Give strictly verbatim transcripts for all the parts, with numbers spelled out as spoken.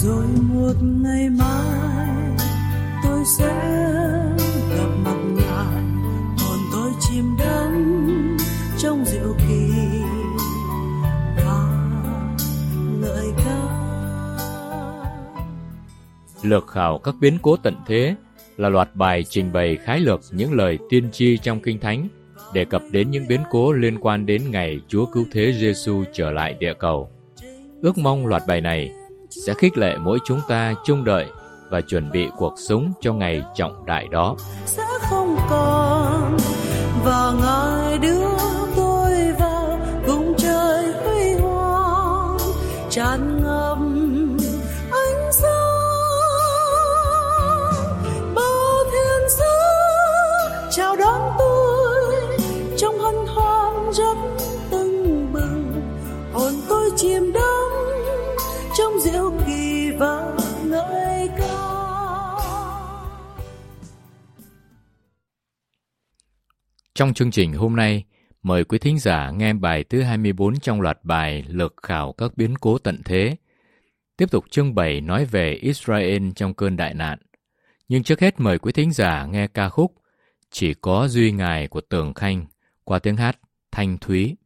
rồi một ngày mai tôi sẽ gặp mặt Ngài, hồn tôi chìm đắm trong diệu kỳ và ngợi ca. Lược khảo các biến cố tận thế là loạt bài trình bày khái lược những lời tiên tri trong Kinh Thánh, đề cập đến những biến cố liên quan đến ngày Chúa Cứu Thế Giêsu trở lại địa cầu. Ước mong loạt bài này sẽ khích lệ mỗi chúng ta trông đợi và chuẩn bị cuộc sống cho ngày trọng đại đó. Sẽ không còn, và Ngài đưa tôi vào vùng trời huy hoàng tràn ngập ánh sáng. Bao thiên sứ chào đón tôi trong hân hoan rất tưng bừng, hồn tôi chìm đắm trong diệu kỳ và ngợi ca. Trong chương trình hôm nay, mời quý thính giả nghe bài thứ hai mươi bốn trong loạt bài lược khảo các biến cố tận thế. Tiếp tục chương bảy nói về Israel trong cơn đại nạn. Nhưng trước hết mời quý thính giả nghe ca khúc Chỉ có duy Ngài của Tường Khanh qua tiếng hát thanh thúy.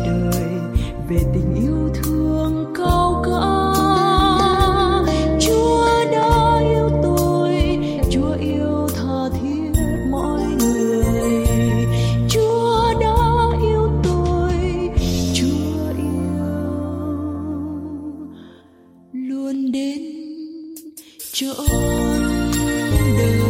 Về tình yêu thương cao cả, Chúa lên đến trọn đời.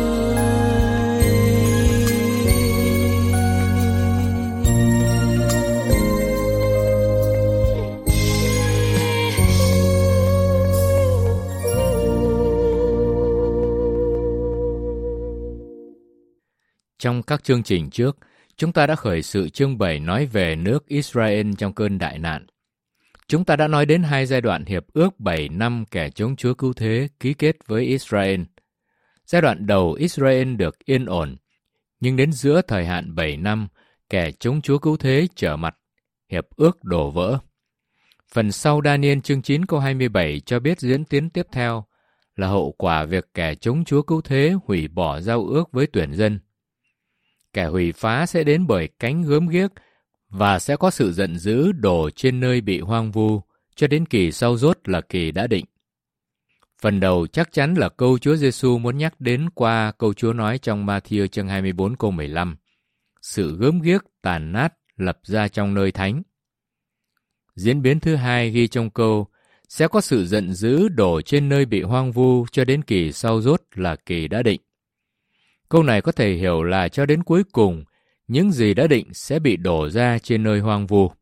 Trong các chương trình trước, chúng ta đã khởi sự chương bảy nói về nước Israel trong cơn đại nạn. Chúng ta đã nói đến hai giai đoạn hiệp ước bảy năm kẻ chống Chúa cứu thế ký kết với Israel. Giai đoạn đầu Israel được yên ổn, nhưng đến giữa thời hạn bảy năm, kẻ chống Chúa cứu thế trở mặt, hiệp ước đổ vỡ. Phần sau Daniel chương chín câu hai mươi bảy cho biết diễn tiến tiếp theo là hậu quả việc kẻ chống Chúa cứu thế hủy bỏ giao ước với tuyển dân. Kẻ hủy phá sẽ đến bởi cánh gớm ghiếc và sẽ có sự giận dữ đổ trên nơi bị hoang vu cho đến kỳ sau rốt là kỳ đã định. Phần đầu chắc chắn là câu Chúa Giêsu muốn nhắc đến qua câu Chúa nói trong Ma-thi-ơ chương hai mươi bốn câu mười lăm. Sự gớm ghiếc tàn nát lập ra trong nơi thánh. Diễn biến thứ hai ghi trong câu sẽ có sự giận dữ đổ trên nơi bị hoang vu cho đến kỳ sau rốt là kỳ đã định. Câu này có thể hiểu là cho đến cuối cùng, những gì đã định sẽ bị đổ ra trên nơi hoang vu.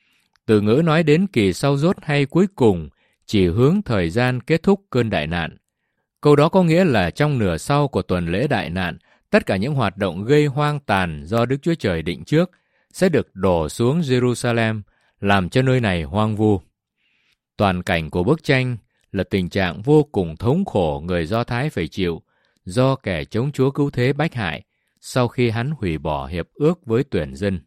Từ ngữ nói đến kỳ sau rốt hay cuối cùng chỉ hướng thời gian kết thúc cơn đại nạn. Câu đó có nghĩa là trong nửa sau của tuần lễ đại nạn, tất cả những hoạt động gây hoang tàn do Đức Chúa Trời định trước sẽ được đổ xuống Jerusalem, làm cho nơi này hoang vu. Toàn cảnh của bức tranh là tình trạng vô cùng thống khổ người Do Thái phải chịu do kẻ chống Chúa cứu thế bách hại sau khi hắn hủy bỏ hiệp ước với tuyển dân.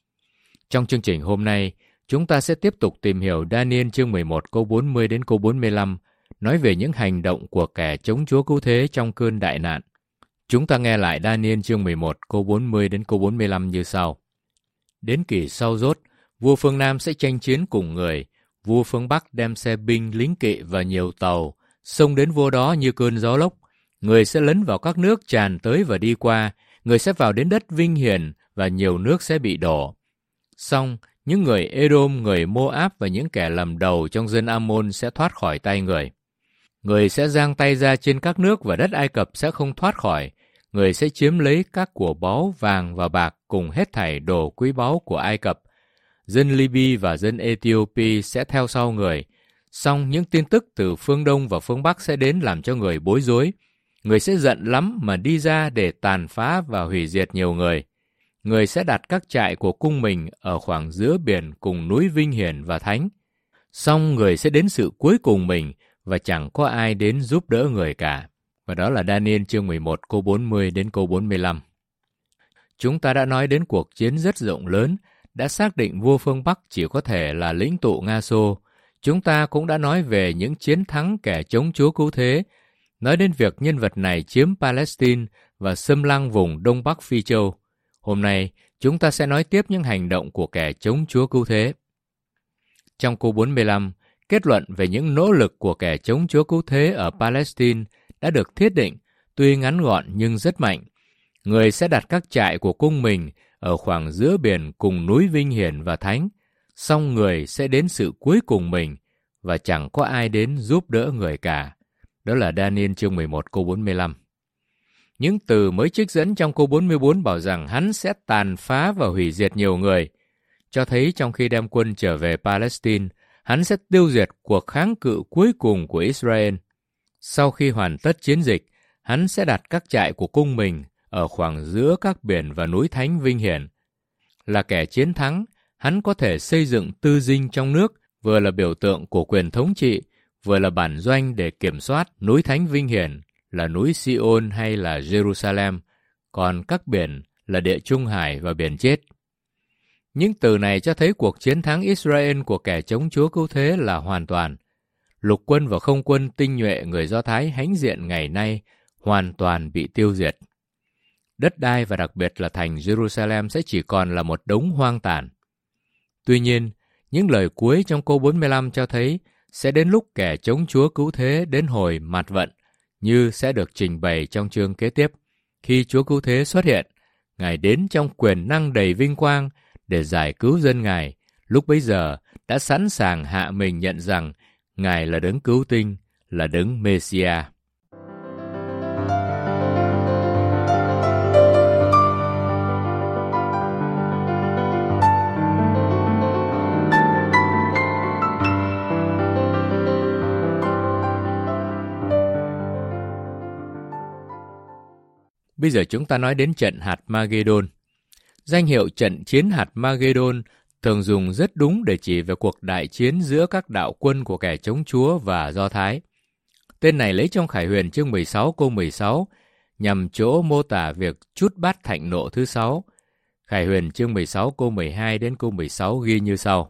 Trong chương trình hôm nay, chúng ta sẽ tiếp tục tìm hiểu Daniel chương mười một câu bốn mươi đến câu bốn mươi lăm, nói về những hành động của kẻ chống Chúa cứu thế trong cơn đại nạn. Chúng ta nghe lại Daniel chương mười một câu bốn mươi đến câu bốn mươi lăm như sau. Đến kỳ sau rốt, vua phương Nam sẽ tranh chiến cùng người, vua phương Bắc đem xe binh, lính kỵ và nhiều tàu, xông đến vua đó như cơn gió lốc. Người sẽ lấn vào các nước tràn tới và đi qua, người sẽ vào đến đất vinh hiển và nhiều nước sẽ bị đổ. Song, những người Edom, người Moab và những kẻ lầm đầu trong dân Ammon sẽ thoát khỏi tay người. Người sẽ giang tay ra trên các nước và đất Ai Cập sẽ không thoát khỏi. Người sẽ chiếm lấy các của báu vàng và bạc cùng hết thảy đồ quý báu của Ai Cập. Dân Libya và dân Ethiopia sẽ theo sau người. Song những tin tức từ phương Đông và phương Bắc sẽ đến làm cho người bối rối. Người sẽ giận lắm mà đi ra để tàn phá và hủy diệt nhiều người. Người sẽ đặt các trại của cung mình ở khoảng giữa biển cùng núi vinh hiển và thánh. Song người sẽ đến sự cuối cùng mình và chẳng có ai đến giúp đỡ người cả. Và đó là Daniel chương mười một câu bốn mươi đến câu bốn mươi lăm. Chúng ta đã nói đến cuộc chiến rất rộng lớn, đã xác định vua phương Bắc chỉ có thể là lĩnh tụ Nga Xô. Chúng ta cũng đã nói về những chiến thắng kẻ chống Chúa cứu thế, nói đến việc nhân vật này chiếm Palestine và xâm lăng vùng Đông Bắc Phi Châu. Hôm nay, chúng ta sẽ nói tiếp những hành động của kẻ chống Chúa cứu thế. Trong câu bốn mươi lăm, kết luận về những nỗ lực của kẻ chống Chúa cứu thế ở Palestine đã được thiết định, tuy ngắn gọn nhưng rất mạnh. Người sẽ đặt các trại của cung mình ở khoảng giữa biển cùng núi vinh hiển và thánh, song người sẽ đến sự cuối cùng mình và chẳng có ai đến giúp đỡ người cả. Đó là Daniel chương mười một câu bốn mươi lăm. Những từ mới trích dẫn trong câu bốn mươi bốn bảo rằng hắn sẽ tàn phá và hủy diệt nhiều người, cho thấy trong khi đem quân trở về Palestine, hắn sẽ tiêu diệt cuộc kháng cự cuối cùng của Israel. Sau khi hoàn tất chiến dịch, hắn sẽ đặt các trại của cung mình ở khoảng giữa các biển và núi thánh vinh hiển. Là kẻ chiến thắng, hắn có thể xây dựng tư dinh trong nước, vừa là biểu tượng của quyền thống trị, vừa là bản doanh để kiểm soát núi thánh vinh hiển là núi Sion hay là Jerusalem, còn các biển là địa Trung Hải và biển chết. Những từ này cho thấy cuộc chiến thắng Israel của kẻ chống Chúa cứu thế là hoàn toàn. Lục quân và không quân tinh nhuệ người Do Thái hãnh diện ngày nay hoàn toàn bị tiêu diệt. Đất đai và đặc biệt là thành Jerusalem sẽ chỉ còn là một đống hoang tàn. Tuy nhiên, những lời cuối trong câu bốn mươi lăm cho thấy sẽ đến lúc kẻ chống Chúa cứu thế đến hồi mạt vận, như sẽ được trình bày trong chương kế tiếp. Khi Chúa cứu thế xuất hiện, Ngài đến trong quyền năng đầy vinh quang để giải cứu dân Ngài, lúc bấy giờ đã sẵn sàng hạ mình nhận rằng Ngài là đấng cứu tinh, là Đấng Mê-si-a. Bây giờ chúng ta nói đến trận hạt Magedon. Danh hiệu trận chiến hạt Magedon thường dùng rất đúng để chỉ về cuộc đại chiến giữa các đạo quân của kẻ chống Chúa và Do Thái. Tên này lấy trong Khải Huyền chương mười sáu câu mười sáu, nhằm chỗ mô tả việc trút bát thạnh nộ thứ sáu. Khải Huyền chương mười sáu câu mười hai đến câu mười sáu ghi như sau.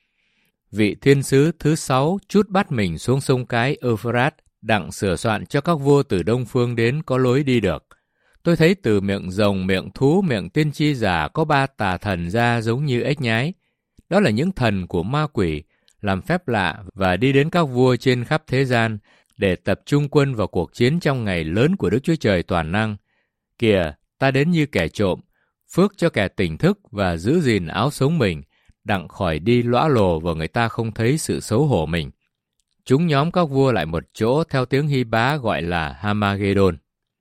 Vị thiên sứ thứ sáu trút bát mình xuống sông cái Euphrates, đặng sửa soạn cho các vua từ đông phương đến có lối đi được. Tôi thấy từ miệng rồng, miệng thú, miệng tiên tri giả có ba tà thần ra giống như ếch nhái. Đó là những thần của ma quỷ, làm phép lạ và đi đến các vua trên khắp thế gian để tập trung quân vào cuộc chiến trong ngày lớn của Đức Chúa Trời toàn năng. Kìa, ta đến như kẻ trộm, phước cho kẻ tỉnh thức và giữ gìn áo sống mình, đặng khỏi đi lõa lồ và người ta không thấy sự xấu hổ mình. Chúng nhóm các vua lại một chỗ theo tiếng Hy Bá gọi là Hamagedon.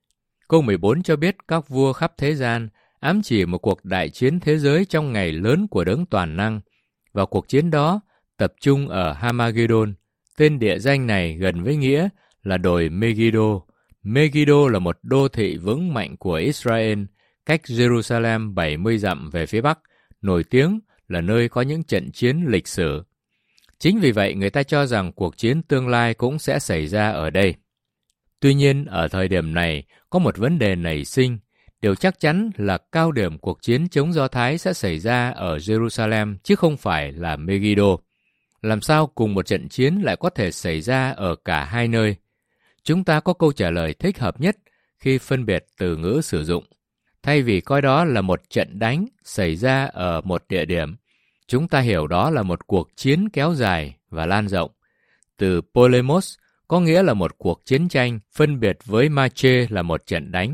Câu mười bốn cho biết các vua khắp thế gian ám chỉ một cuộc đại chiến thế giới trong ngày lớn của Đấng toàn năng. Và cuộc chiến đó tập trung ở Hamagedon. Tên địa danh này gần với nghĩa là đồi Megiddo. Megiddo là một đô thị vững mạnh của Israel, cách Jerusalem bảy mươi dặm về phía bắc, nổi tiếng là nơi có những trận chiến lịch sử. Chính vì vậy người ta cho rằng cuộc chiến tương lai cũng sẽ xảy ra ở đây. Tuy nhiên, ở thời điểm này, có một vấn đề nảy sinh. Điều chắc chắn là cao điểm cuộc chiến chống Do Thái sẽ xảy ra ở Jerusalem, chứ không phải là Megiddo. Làm sao cùng một trận chiến lại có thể xảy ra ở cả hai nơi? Chúng ta có câu trả lời thích hợp nhất khi phân biệt từ ngữ sử dụng. Thay vì coi đó là một trận đánh xảy ra ở một địa điểm, chúng ta hiểu đó là một cuộc chiến kéo dài và lan rộng. Từ polemos có nghĩa là một cuộc chiến tranh, phân biệt với mache là một trận đánh.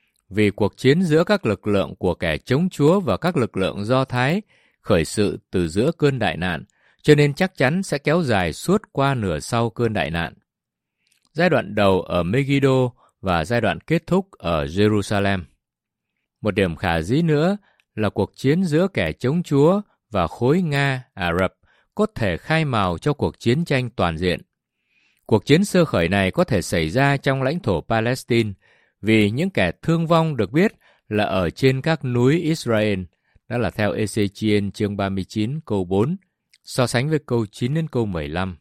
Vì cuộc chiến giữa các lực lượng của kẻ chống Chúa và các lực lượng Do Thái khởi sự từ giữa cơn đại nạn, cho nên chắc chắn sẽ kéo dài suốt qua nửa sau cơn đại nạn. Giai đoạn đầu ở Megiddo và giai đoạn kết thúc ở Jerusalem. Một điểm khả dĩ nữa là cuộc chiến giữa kẻ chống Chúa và khối Nga, Ả Rập có thể khai mào cho cuộc chiến tranh toàn diện. Cuộc chiến sơ khởi này có thể xảy ra trong lãnh thổ Palestine vì những kẻ thương vong được biết là ở trên các núi Israel, đó là theo Ê-xê-chi-ên chương ba mươi chín câu bốn, so sánh với câu chín đến câu mười lăm.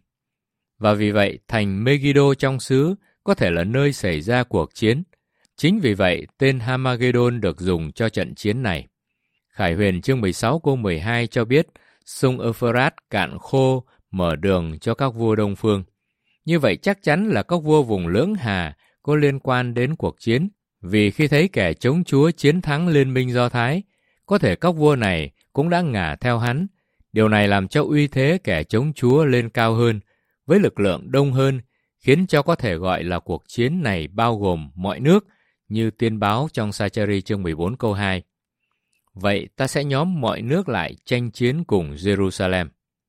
Và vì vậy, thành Megiddo trong xứ có thể là nơi xảy ra cuộc chiến. Chính vì vậy, tên Hamagedon được dùng cho trận chiến này. Khải Huyền chương mười sáu câu mười hai cho biết sông Euphrates cạn khô, mở đường cho các vua Đông Phương. Như vậy chắc chắn là các vua vùng Lưỡng Hà có liên quan đến cuộc chiến, vì khi thấy kẻ chống Chúa chiến thắng liên minh Do Thái, có thể các vua này cũng đã ngả theo hắn. Điều này làm cho uy thế kẻ chống Chúa lên cao hơn, với lực lượng đông hơn, khiến cho có thể gọi là cuộc chiến này bao gồm mọi nước, như tiên báo trong Sa-cha-ri chương mười bốn câu hai. Vậy ta sẽ nhóm mọi nước lại tranh chiến cùng Jerusalem.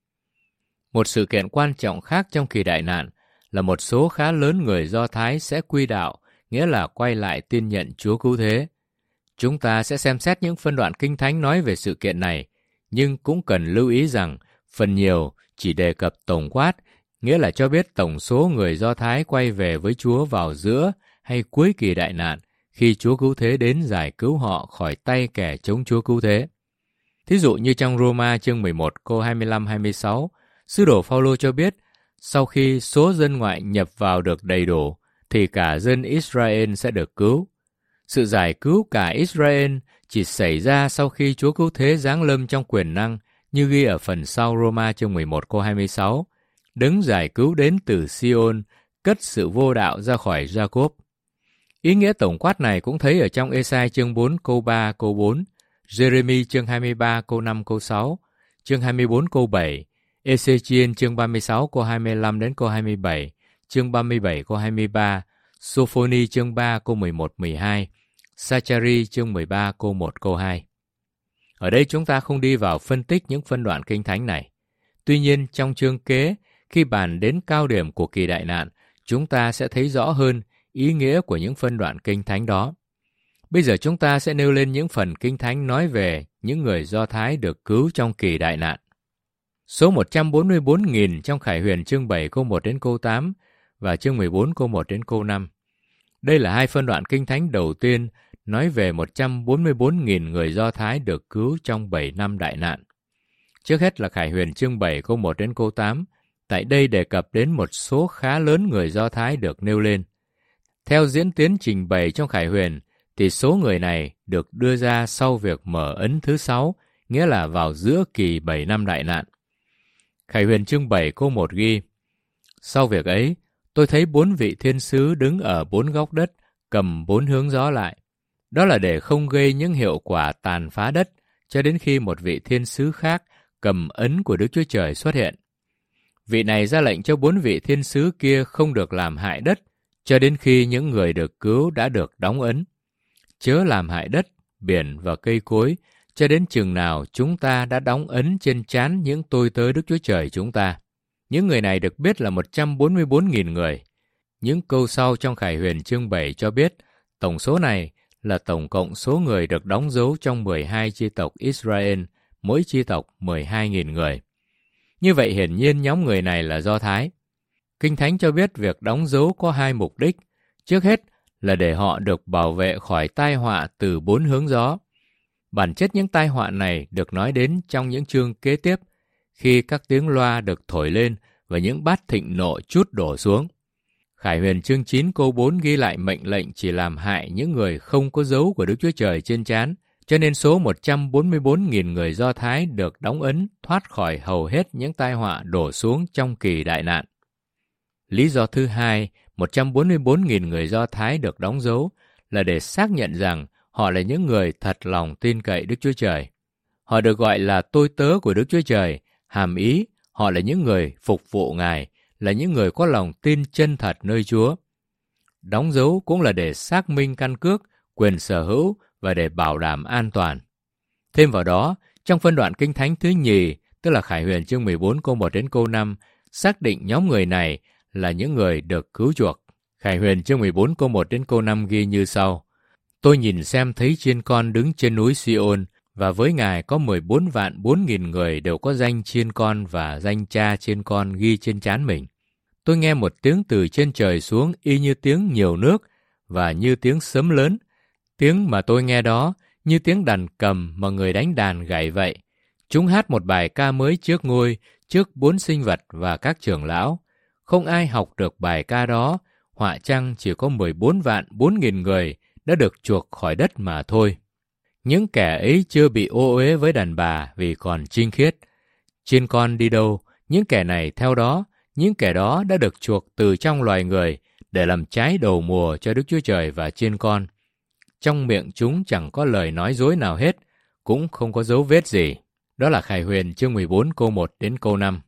Một sự kiện quan trọng khác trong kỳ đại nạn là một số khá lớn người Do Thái sẽ quy đạo, nghĩa là quay lại tin nhận Chúa Cứu Thế. Chúng ta sẽ xem xét những phân đoạn Kinh Thánh nói về sự kiện này, nhưng cũng cần lưu ý rằng phần nhiều chỉ đề cập tổng quát, nghĩa là cho biết tổng số người Do Thái quay về với Chúa vào giữa hay cuối kỳ đại nạn, khi Chúa Cứu Thế đến giải cứu họ khỏi tay kẻ chống Chúa Cứu Thế. Thí dụ như trong Roma chương mười một câu hai mươi lăm hai mươi sáu, sứ đồ Phao-lô cho biết, sau khi số dân ngoại nhập vào được đầy đủ, thì cả dân Israel sẽ được cứu. Sự giải cứu cả Israel chỉ xảy ra sau khi Chúa Cứu Thế giáng lâm trong quyền năng, như ghi ở phần sau Roma chương mười một câu hai mươi sáu. Đấng giải cứu đến từ Sion, cất sự vô đạo ra khỏi Gia-cốp. Ý nghĩa tổng quát này cũng thấy ở trong Ê-sai chương bốn câu ba câu bốn, Giê-rê-mi chương hai mươi ba câu năm câu sáu, chương hai mươi bốn câu bảy, Ê-xê-chi-ên chương ba mươi sáu câu hai mươi lăm đến câu hai mươi bảy, chương ba mươi bảy câu hai mươi ba, Sô-phô-ni chương ba câu mười một mười hai, Sa-cha-ri chương mười ba câu một câu hai. Ở đây chúng ta không đi vào phân tích những phân đoạn Kinh Thánh này. Tuy nhiên, trong chương kế, khi bàn đến cao điểm của kỳ đại nạn, chúng ta sẽ thấy rõ hơn ý nghĩa của những phân đoạn Kinh Thánh đó. Bây giờ chúng ta sẽ nêu lên những phần Kinh Thánh nói về những người Do Thái được cứu trong kỳ đại nạn. Số một trăm bốn mươi bốn nghìn trong Khải Huyền chương bảy câu một đến câu tám và chương mười bốn câu một đến câu năm. Đây là hai phân đoạn Kinh Thánh đầu tiên nói về một trăm bốn mươi bốn nghìn người Do Thái được cứu trong bảy năm đại nạn. Trước hết là Khải Huyền chương bảy câu một đến câu tám. Tại đây đề cập đến một số khá lớn người Do Thái được nêu lên. Theo diễn tiến trình bày trong Khải Huyền, thì số người này được đưa ra sau việc mở ấn thứ sáu, nghĩa là vào giữa kỳ bảy năm đại nạn. Khải Huyền chương bảy câu một ghi: Sau việc ấy, tôi thấy bốn vị thiên sứ đứng ở bốn góc đất, cầm bốn hướng gió lại. Đó là để không gây những hiệu quả tàn phá đất, cho đến khi một vị thiên sứ khác cầm ấn của Đức Chúa Trời xuất hiện. Vị này ra lệnh cho bốn vị thiên sứ kia không được làm hại đất, cho đến khi những người được cứu đã được đóng ấn. Chớ làm hại đất, biển và cây cối, cho đến chừng nào chúng ta đã đóng ấn trên trán những tôi tớ Đức Chúa Trời chúng ta. Những người này được biết là một trăm bốn mươi bốn nghìn người. Những câu sau trong Khải Huyền chương bảy cho biết tổng số này là tổng cộng số người được đóng dấu trong mười hai chi tộc Israel, mỗi chi tộc mười hai nghìn người. Như vậy hiển nhiên nhóm người này là Do Thái. Kinh Thánh cho biết việc đóng dấu có hai mục đích. Trước hết là để họ được bảo vệ khỏi tai họa từ bốn hướng gió. Bản chất những tai họa này được nói đến trong những chương kế tiếp, khi các tiếng loa được thổi lên và những bát thịnh nộ trút đổ xuống. Khải Huyền chương chín câu bốn ghi lại mệnh lệnh chỉ làm hại những người không có dấu của Đức Chúa Trời trên trán, cho nên số một trăm bốn mươi bốn nghìn người Do Thái được đóng ấn thoát khỏi hầu hết những tai họa đổ xuống trong kỳ đại nạn. Lý do thứ hai, một trăm bốn mươi bốn nghìn người Do Thái được đóng dấu là để xác nhận rằng họ là những người thật lòng tin cậy Đức Chúa Trời. Họ được gọi là tôi tớ của Đức Chúa Trời, hàm ý họ là những người phục vụ Ngài, là những người có lòng tin chân thật nơi Chúa. Đóng dấu cũng là để xác minh căn cước, quyền sở hữu và để bảo đảm an toàn. Thêm vào đó, trong phân đoạn Kinh Thánh thứ nhì, tức là Khải Huyền chương mười bốn câu một đến câu năm, xác định nhóm người này là những người được cứu chuộc. Khải Huyền chương mười bốn câu một đến câu năm ghi như sau: Tôi nhìn xem thấy chiên con đứng trên núi Siôn, và với Ngài có mười bốn vạn bốn nghìn người đều có danh chiên con và danh cha chiên con ghi trên trán mình. Tôi nghe một tiếng từ trên trời xuống y như tiếng nhiều nước và như tiếng sấm lớn. Tiếng mà tôi nghe đó như tiếng đàn cầm mà người đánh đàn gảy vậy. Chúng hát một bài ca mới trước ngôi, trước bốn sinh vật và các trưởng lão. Không ai học được bài ca đó, họa chăng chỉ có mười bốn vạn bốn nghìn người đã được chuộc khỏi đất mà thôi. Những kẻ ấy chưa bị ô uế với đàn bà vì còn trinh khiết. Chiên con đi đâu, những kẻ này theo đó, những kẻ đó đã được chuộc từ trong loài người để làm trái đầu mùa cho Đức Chúa Trời và chiên con. Trong miệng chúng chẳng có lời nói dối nào hết, cũng không có dấu vết gì. Đó là Khải Huyền chương mười bốn câu một đến câu năm.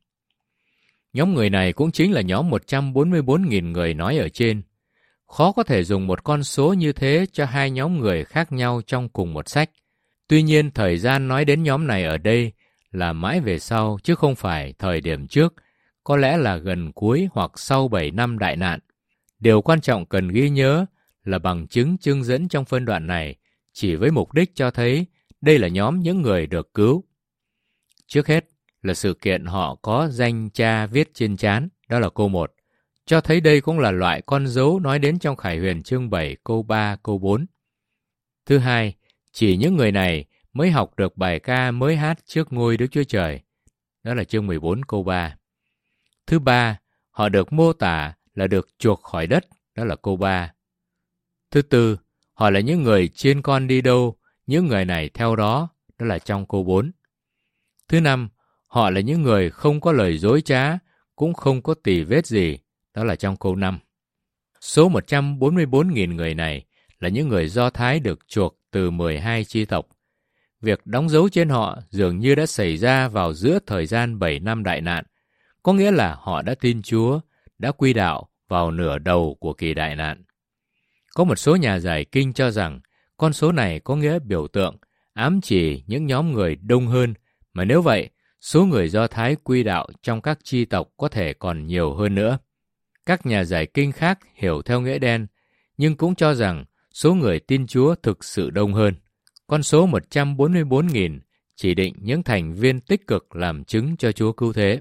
Nhóm người này cũng chính là nhóm một trăm bốn mươi bốn nghìn người nói ở trên. Khó có thể dùng một con số như thế cho hai nhóm người khác nhau trong cùng một sách. Tuy nhiên, thời gian nói đến nhóm này ở đây là mãi về sau, chứ không phải thời điểm trước, có lẽ là gần cuối hoặc sau bảy năm đại nạn. Điều quan trọng cần ghi nhớ là bằng chứng chương dẫn trong phân đoạn này chỉ với mục đích cho thấy đây là nhóm những người được cứu. Trước hết là sự kiện họ có danh cha viết trên trán, đó là câu một. Cho thấy đây cũng là loại con dấu nói đến trong Khải Huyền chương bảy câu ba, câu bốn. Thứ hai, chỉ những người này mới học được bài ca mới hát trước ngôi Đức Chúa Trời, đó là chương mười bốn câu ba. Thứ ba, họ được mô tả là được chuộc khỏi đất, đó là câu ba. Thứ tư, họ là những người chiên con đi đâu, những người này theo đó, đó là trong câu bốn. Thứ năm, họ là những người không có lời dối trá, cũng không có tì vết gì, đó là trong câu năm. Số một trăm bốn mươi bốn nghìn người này là những người Do Thái được chuộc từ mười hai chi tộc. Việc đóng dấu trên họ dường như đã xảy ra vào giữa thời gian bảy năm đại nạn, có nghĩa là họ đã tin Chúa, đã quy đạo vào nửa đầu của kỳ đại nạn. Có một số nhà giải kinh cho rằng con số này có nghĩa biểu tượng, ám chỉ những nhóm người đông hơn, mà nếu vậy, số người Do Thái quy đạo trong các chi tộc có thể còn nhiều hơn nữa. Các nhà giải kinh khác hiểu theo nghĩa đen, nhưng cũng cho rằng số người tin Chúa thực sự đông hơn. Con số một trăm bốn mươi bốn nghìn chỉ định những thành viên tích cực làm chứng cho Chúa cứu thế.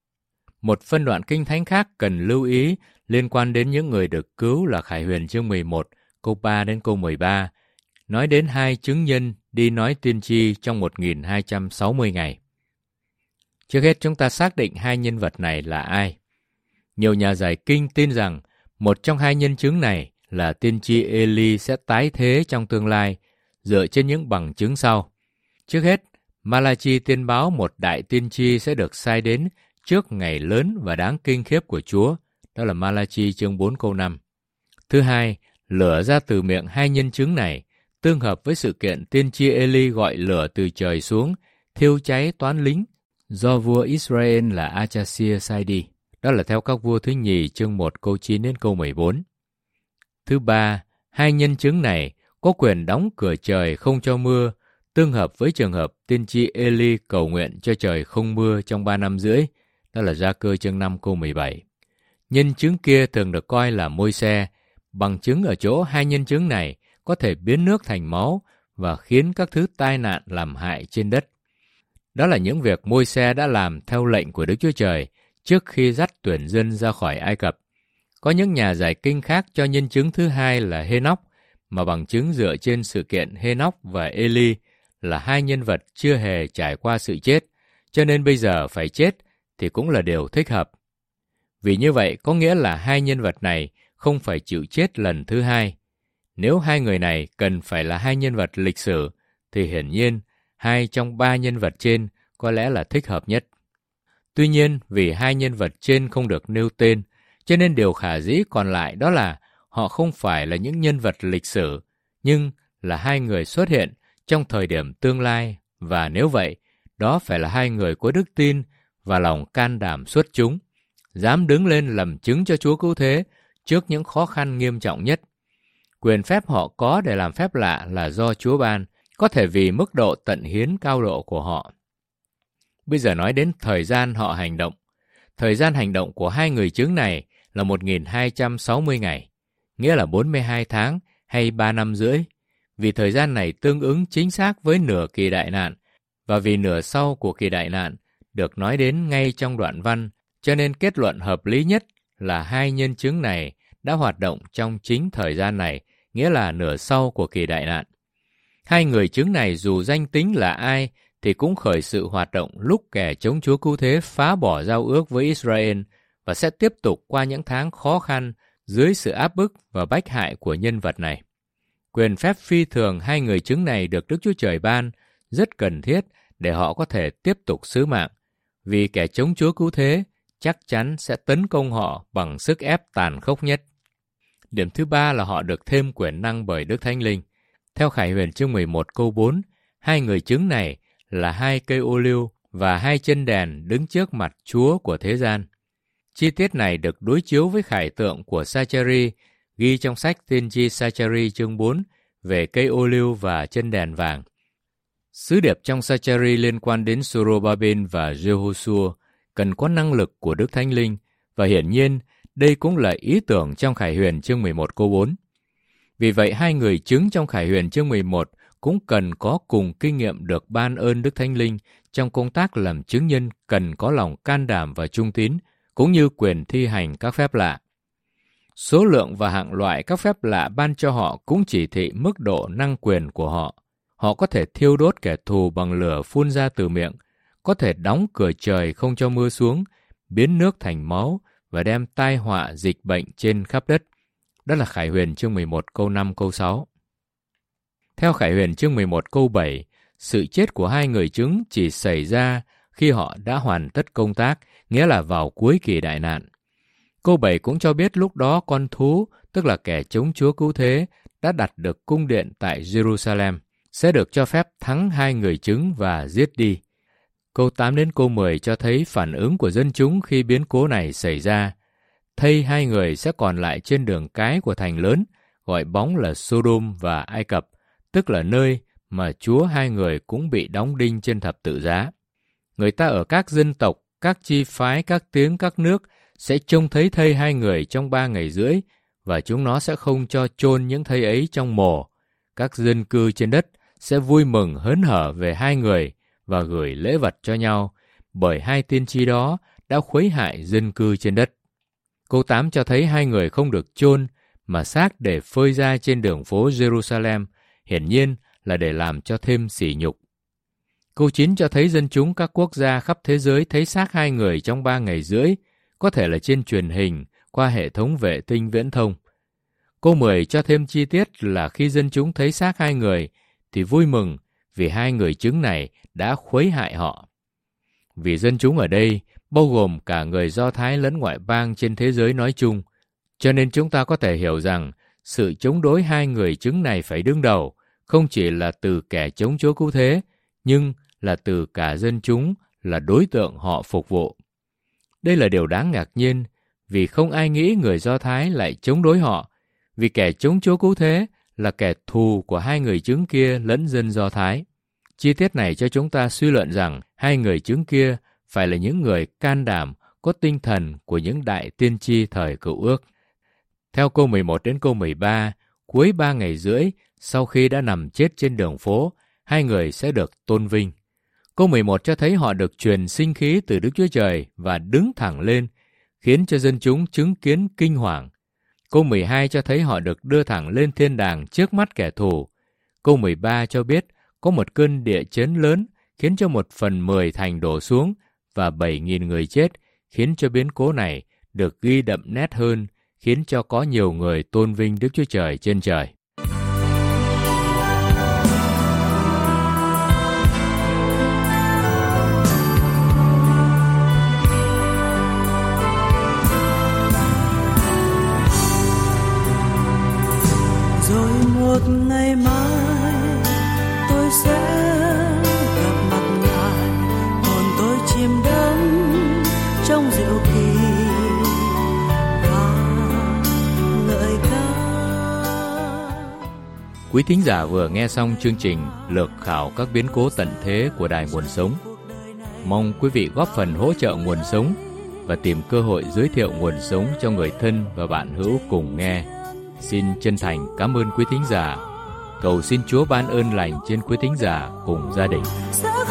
Một phân đoạn kinh thánh khác cần lưu ý liên quan đến những người được cứu là Khải Huyền chương mười một, câu ba đến câu mười ba, nói đến hai chứng nhân đi nói tiên tri trong một nghìn hai trăm sáu mươi ngày. Trước hết chúng ta xác định hai nhân vật này là ai. Nhiều nhà giải kinh tin rằng một trong hai nhân chứng này là tiên tri Ê-li sẽ tái thế trong tương lai, dựa trên những bằng chứng sau. Trước hết, Ma-la-chi tiên báo một đại tiên tri sẽ được sai đến trước ngày lớn và đáng kinh khiếp của Chúa, đó là Ma-la-chi chương bốn câu năm. Thứ hai, lửa ra từ miệng hai nhân chứng này tương hợp với sự kiện tiên tri Ê-li gọi lửa từ trời xuống, thiêu cháy toán lính do vua Israel là A-cha-xia sai đi. Đó là theo các vua thứ nhì chương một câu chín đến câu mười bốn. Thứ ba, hai nhân chứng này có quyền đóng cửa trời không cho mưa, tương hợp với trường hợp tiên tri Ê-li cầu nguyện cho trời không mưa trong ba năm rưỡi, đó là Gia-cơ chương năm câu mười bảy. Nhân chứng kia thường được coi là Môi-se, bằng chứng ở chỗ hai nhân chứng này có thể biến nước thành máu và khiến các thứ tai nạn làm hại trên đất. Đó là những việc Môi-se đã làm theo lệnh của Đức Chúa Trời trước khi dắt tuyển dân ra khỏi Ai Cập. Có những nhà giải kinh khác cho nhân chứng thứ hai là Hê-nóc, mà bằng chứng dựa trên sự kiện Hê-nóc và Ê-li là hai nhân vật chưa hề trải qua sự chết, cho nên bây giờ phải chết thì cũng là điều thích hợp. Vì như vậy có nghĩa là hai nhân vật này không phải chịu chết lần thứ hai. Nếu hai người này cần phải là hai nhân vật lịch sử, thì hiển nhiên hai trong ba nhân vật trên có lẽ là thích hợp nhất. Tuy nhiên, vì hai nhân vật trên không được nêu tên, cho nên điều khả dĩ còn lại đó là họ không phải là những nhân vật lịch sử, nhưng là hai người xuất hiện trong thời điểm tương lai, và nếu vậy, đó phải là hai người có đức tin và lòng can đảm xuất chúng, dám đứng lên làm chứng cho Chúa cứu thế trước những khó khăn nghiêm trọng nhất. Quyền phép họ có để làm phép lạ là do Chúa ban, có thể vì mức độ tận hiến cao độ của họ. Bây giờ nói đến thời gian họ hành động. Thời gian hành động của hai người chứng này là một nghìn hai trăm sáu mươi ngày, nghĩa là bốn mươi hai tháng hay ba năm rưỡi, vì thời gian này tương ứng chính xác với nửa kỳ đại nạn, và vì nửa sau của kỳ đại nạn được nói đến ngay trong đoạn văn, cho nên kết luận hợp lý nhất là hai nhân chứng này đã hoạt động trong chính thời gian này, nghĩa là nửa sau của kỳ đại nạn. Hai người chứng này dù danh tính là ai thì cũng khởi sự hoạt động lúc kẻ chống Chúa cứu thế phá bỏ giao ước với Israel và sẽ tiếp tục qua những tháng khó khăn dưới sự áp bức và bách hại của nhân vật này. Quyền phép phi thường hai người chứng này được Đức Chúa Trời ban rất cần thiết để họ có thể tiếp tục sứ mạng, vì kẻ chống Chúa cứu thế chắc chắn sẽ tấn công họ bằng sức ép tàn khốc nhất. Điểm thứ ba là họ được thêm quyền năng bởi Đức Thánh Linh. Theo Khải Huyền chương mười một câu bốn, hai người chứng này là hai cây ô liu và hai chân đèn đứng trước mặt Chúa của thế gian. Chi tiết này được đối chiếu với khải tượng của Sa-cha-ri ghi trong sách tiên tri Sa-cha-ri chương bốn về cây ô liu và chân đèn vàng. Sứ điệp trong Sa-cha-ri liên quan đến Sô-rô-ba-bên và Giê-hô-xua cần có năng lực của Đức Thánh Linh, và hiển nhiên đây cũng là ý tưởng trong Khải Huyền chương mười một câu bốn. Vì vậy hai người chứng trong Khải Huyền chương mười một cũng cần có cùng kinh nghiệm được ban ơn Đức Thánh Linh trong công tác làm chứng nhân, cần có lòng can đảm và trung tín, cũng như quyền thi hành các phép lạ. Số lượng và hạng loại các phép lạ ban cho họ cũng chỉ thị mức độ năng quyền của họ. Họ có thể thiêu đốt kẻ thù bằng lửa phun ra từ miệng, có thể đóng cửa trời không cho mưa xuống, biến nước thành máu và đem tai họa dịch bệnh trên khắp đất. Đó là Khải Huyền chương mười một câu năm câu sáu. Theo Khải Huyền chương mười một câu bảy, sự chết của hai người chứng chỉ xảy ra khi họ đã hoàn tất công tác, nghĩa là vào cuối kỳ đại nạn. Câu bảy cũng cho biết lúc đó con thú, tức là kẻ chống Chúa cứu thế, đã đặt được cung điện tại Jerusalem, sẽ được cho phép thắng hai người chứng và giết đi. Câu tám đến câu mười cho thấy phản ứng của dân chúng khi biến cố này xảy ra. Thây hai người sẽ còn lại trên đường cái của thành lớn, gọi bóng là Sodom và Ai Cập, tức là nơi mà Chúa hai người cũng bị đóng đinh trên thập tự giá. Người ta ở các dân tộc, các chi phái, các tiếng, các nước sẽ trông thấy thây hai người trong ba ngày rưỡi, và chúng nó sẽ không cho chôn những thây ấy trong mồ. Các dân cư trên đất sẽ vui mừng hớn hở về hai người và gửi lễ vật cho nhau, bởi hai tiên tri đó đã khuấy hại dân cư trên đất. Câu tám cho thấy hai người không được chôn, mà xác để phơi ra trên đường phố Jerusalem, hiển nhiên là để làm cho thêm sỉ nhục. Câu chín cho thấy dân chúng các quốc gia khắp thế giới thấy xác hai người trong ba ngày rưỡi, có thể là trên truyền hình, qua hệ thống vệ tinh viễn thông. Câu mười cho thêm chi tiết là khi dân chúng thấy xác hai người, thì vui mừng vì hai người chứng này đã khuấy hại họ. Vì dân chúng ở đây, bao gồm cả người Do Thái lẫn ngoại bang trên thế giới nói chung, cho nên chúng ta có thể hiểu rằng sự chống đối hai người chứng này phải đương đầu, không chỉ là từ kẻ chống Chúa Cứu Thế, nhưng là từ cả dân chúng là đối tượng họ phục vụ. Đây là điều đáng ngạc nhiên, vì không ai nghĩ người Do Thái lại chống đối họ, vì kẻ chống Chúa Cứu Thế là kẻ thù của hai người chứng kia lẫn dân Do Thái. Chi tiết này cho chúng ta suy luận rằng hai người chứng kia phải là những người can đảm, có tinh thần của những đại tiên tri thời Cựu Ước. Theo câu mười một đến câu mười ba, cuối ba ngày rưỡi, sau khi đã nằm chết trên đường phố, hai người sẽ được tôn vinh. Câu mười một cho thấy họ được truyền sinh khí từ Đức Chúa Trời và đứng thẳng lên, khiến cho dân chúng chứng kiến kinh hoàng. Câu mười hai cho thấy họ được đưa thẳng lên thiên đàng trước mắt kẻ thù. Câu mười ba cho biết có một cơn địa chấn lớn khiến cho một phần mười thành đổ xuống và bảy nghìn người chết, khiến cho biến cố này được ghi đậm nét hơn, khiến cho có nhiều người tôn vinh Đức Chúa Trời trên trời. Rồi một ngày mai tôi sẽ gặp mặt Ngài, hồn tôi chìm đắm trong diệu kỳ và ngợi ca. Quý thính giả vừa nghe xong chương trình lược khảo các biến cố tận thế của Đài Nguồn Sống. Mong quý vị góp phần hỗ trợ Nguồn Sống và tìm cơ hội giới thiệu Nguồn Sống cho người thân và bạn hữu cùng nghe. Xin chân thành cảm ơn quý thính giả. Cầu xin Chúa ban ơn lành trên quý thính giả cùng gia đình.